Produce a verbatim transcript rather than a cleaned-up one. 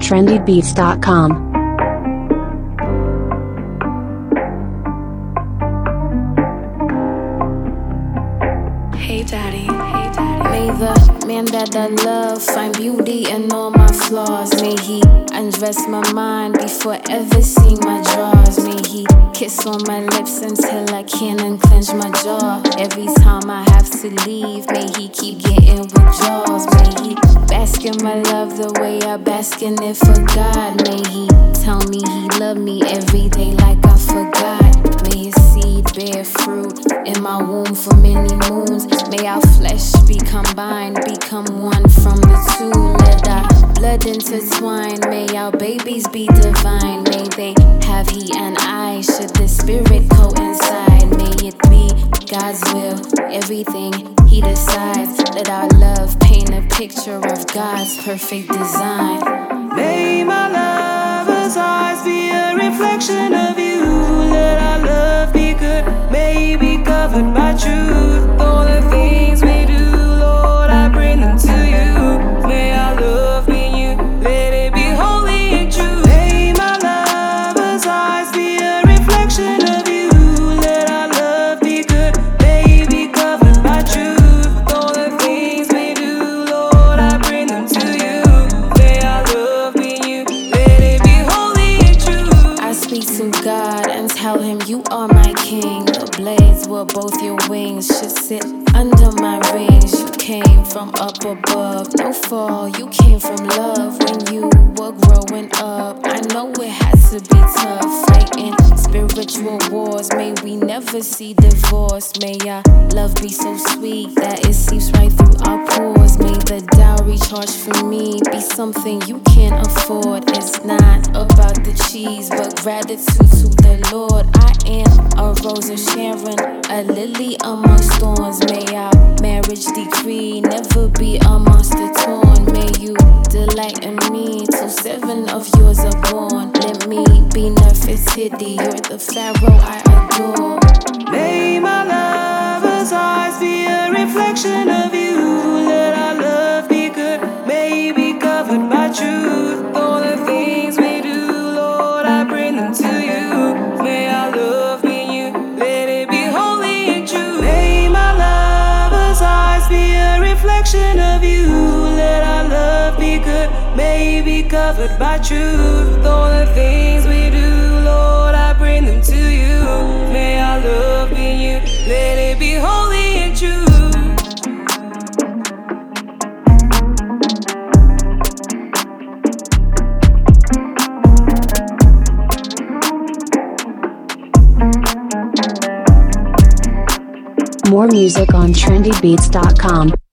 trendy beats dot com. Hey daddy, hey daddy. May the man that I love find beauty in all my flaws. May he undress my mind before ever seeing my drawers. May he kiss on my lips until I can't unclench my jaw. Every time I have to leave, may he keep getting withdrawals. May he bask in my love the way I bask in it for God. May he tell me he love me every day like I forgot. May his seed bear fruit in my womb for many moons. May our flesh be combined, become one from the two. Let our blood intertwine. May our babies be divine. May they have he and I. Should the spirit coincide? May it be God's will. Everything he decides. Let our love paint a picture of God's perfect design. May my lover's eyes be a reflection of you. Let our love be good. May it be covered by truth. All the things we do, Lord, I bring them to you. May our love be you. Let it be holy and true. May my lover's eyes be a reflection of you. Let our love be good. May it be covered by truth. All the things we do, Lord, I bring them to you. May our love be you. Let it be holy and true. I speak to God and tell him you are my king. The blades were both your wings should sit under my rings. You came from up above, no fall. You came from love when you were growing up. I know it had to be tough, fighting spiritual wars. May we never see divorce. May our love be so sweet that it seeps right through our pores. May the dowry charged for me be something you can't afford. It's not about the cheese, but gratitude to the Lord. I am a rose of Sharon, a lily amongst thorns. May our marriage decree never be amongst the torn. May you delight in me till seven of yours are born. Let me be Nefertiti, you're the Pharaoh I adore. May my lover's eyes be a reflection of you. Let our love be good. May it be covered by truth. All the things we do, Lord, I bring them to you. May our love be you. Let it be holy and true. May my lover's eyes be a reflection of you. Let our love be good. May it be covered by truth. All the things we do, Lord, I bring them to you. May our love be you. Let it be holy and true. More music on trendy beats dot com.